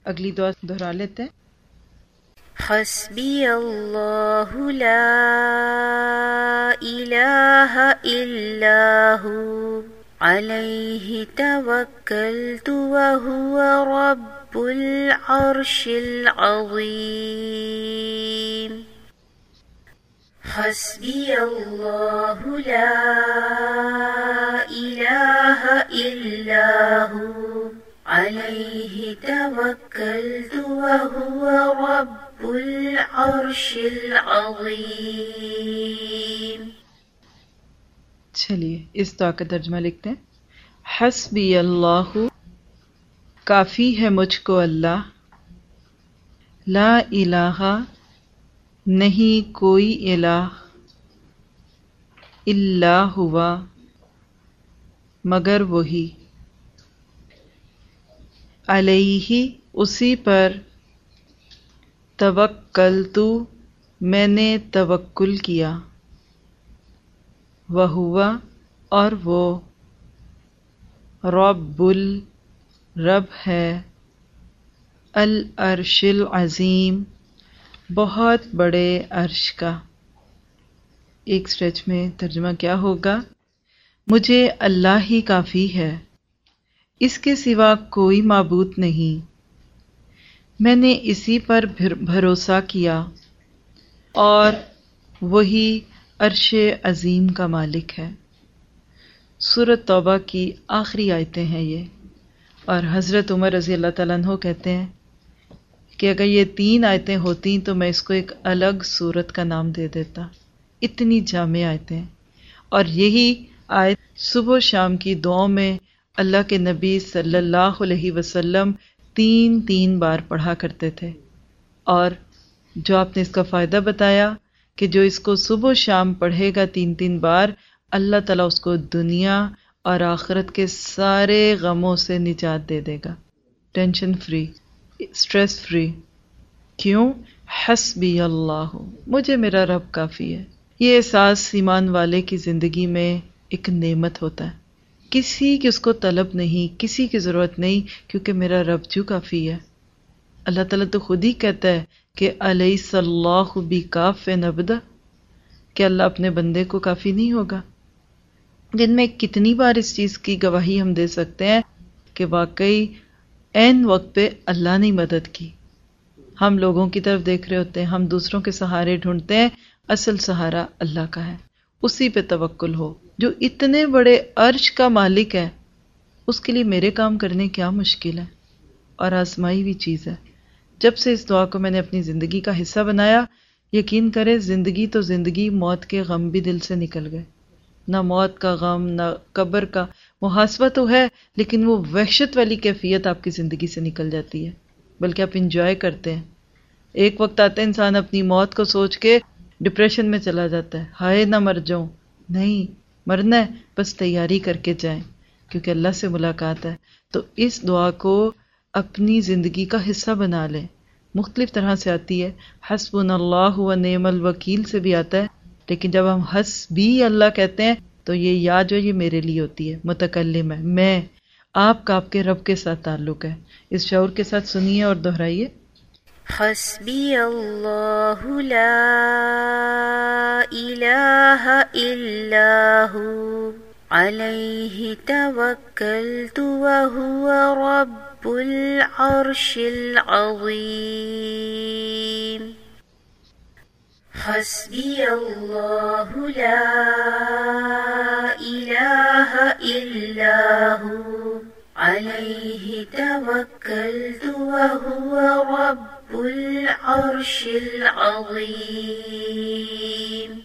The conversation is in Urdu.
اگلی دعا دہرا لیتے ہیں. حسبی اللہ لا الہ الا ہو علیہ توکلت وہو رب العرش العظیم. حسبی اللہ لا الہ الا ہو علیہ توکلت وہو رب العرش العظیم. چلیے اس دعا کا ترجمہ لکھتے ہیں. حسبی اللہ، کافی ہے مجھ کو اللہ، لا الہ، نہیں کوئی الہ، الا ہوا، مگر وہی، علیہ، اسی پر، توکلت، میں نے توکل کیا، وہو، اور وہ، رب رب ہے، العرش العظیم، بہت بڑے عرش کا. ایک سٹریچ میں ترجمہ کیا ہوگا؟ مجھے اللہ ہی کافی ہے، اس کے سوا کوئی معبود نہیں، میں نے اسی پر بھروسہ کیا اور وہی عرش عظیم کا مالک ہے. سورۃ توبہ کی آخری آیتیں ہیں یہ، اور حضرت عمر رضی اللہ تعالیٰ عنہ کہتے ہیں کہ اگر یہ 3 آیتیں ہوتیں تو میں اس کو ایک الگ سورت کا نام دے دیتا، اتنی جامع آیتیں. اور یہی آیت صبح و شام کی دعاؤں میں اللہ کے نبی صلی اللہ علیہ وسلم 3 بار پڑھا کرتے تھے. اور جو آپ نے اس کا فائدہ بتایا کہ جو اس کو صبح و شام پڑھے گا 3 بار، اللہ تعالیٰ اس کو دنیا اور آخرت کے سارے غموں سے نجات دے دے گا، ٹینشن فری، اسٹریس فری. کیوں؟ حسبی اللہ، مجھے میرا رب کافی ہے. یہ احساس ایمان والے کی زندگی میں ایک نعمت ہوتا ہے. کسی کی اس کو طلب نہیں، کسی کی ضرورت نہیں، کیونکہ میرا رب جو کافی ہے. اللہ تعالیٰ تو خود ہی کہتا ہے کہ الیس اللہ بکاف عبدہ، کہ اللہ اپنے بندے کو کافی نہیں ہوگا. دن میں کتنی بار اس چیز کی گواہی ہم دے سکتے ہیں کہ واقعی عین وقت پہ اللہ نے مدد کی. ہم لوگوں کی طرف دیکھ رہے ہوتے ہیں، ہم دوسروں کے سہارے ڈھونڈتے ہیں، اصل سہارا اللہ کا ہے. اسی پہ توکل ہو جو اتنے بڑے عرش کا مالک ہے. اس کے لیے میرے کام کرنے کیا مشکل ہے، اور آزمائی ہوئی چیز ہے. جب سے اس دعا کو میں نے اپنی زندگی کا حصہ بنایا، یقین کرے زندگی تو زندگی، موت کے غم بھی دل سے نکل گئے. نہ موت کا غم، نہ قبر کا. محاسبہ تو ہے لیکن وہ وحشت والی کیفیت آپ کی زندگی سے نکل جاتی ہے، بلکہ آپ انجوائے کرتے ہیں. ایک وقت آتا ہے انسان اپنی موت کو سوچ کے ڈپریشن میں چلا جاتا ہے، ہائے نہ مر جاؤں. نہیں، مرنا ہے، بس تیاری کر کے جائیں، کیونکہ اللہ سے ملاقات ہے. تو اس دعا کو اپنی زندگی کا حصہ بنا لیں. مختلف طرح سے آتی ہے، حسبنا اللہ و نعم الوکیل سے بھی آتا ہے، لیکن جب ہم حسبی اللہ کہتے ہیں تو یہ یا جو یہ میرے لیے ہوتی ہے، متکلم ہے، میں. آپ کا آپ کے رب کے ساتھ تعلق ہے. اس شعور کے ساتھ سنیے اور دہرائیے. حسبی اللہ لا الہ الا ہو علیہ توکلت وہو رب العرش العظیم. حسبی اللہ لا الہ الا ہو علیہ توکلت وہو رب العرش العظیم.